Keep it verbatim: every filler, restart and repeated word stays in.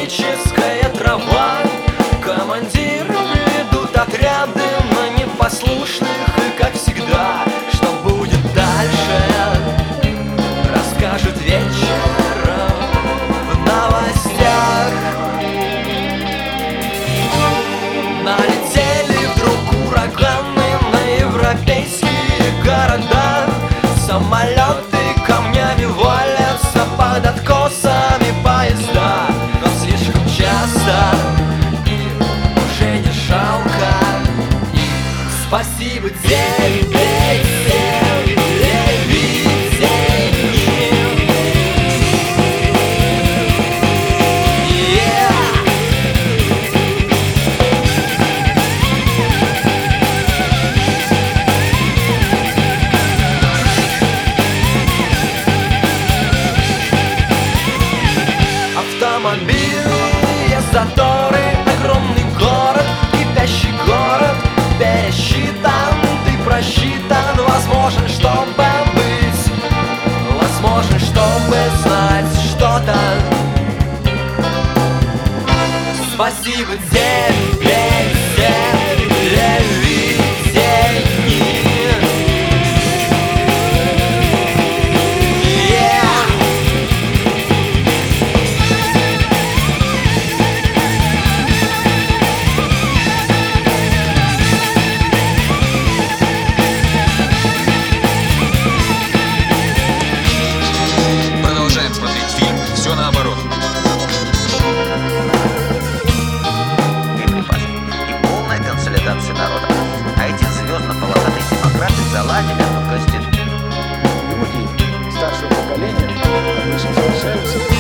тропическая трава. Командиры ведут отряды на непослушных, и как всегда, что будет дальше, расскажет вечером в новостях. Налетели вдруг ураганы на европейские города. Самолеты камнями валятся под откосами поезда. Но слишком часто и уже не жалко. И спасибо тебе, автомобильные заторы, огромный город, кипящий город, пересчитан, ты просчитан. Возможен, чтобы быть, возможен, чтобы знать что-то. Спасибо тебе, телевидение. Все наоборот. Боеприпасы и полная консолидация народа. А эти звездно-полосатые демократы заладили эту костюм. Люди старшего поколения обычно совершаются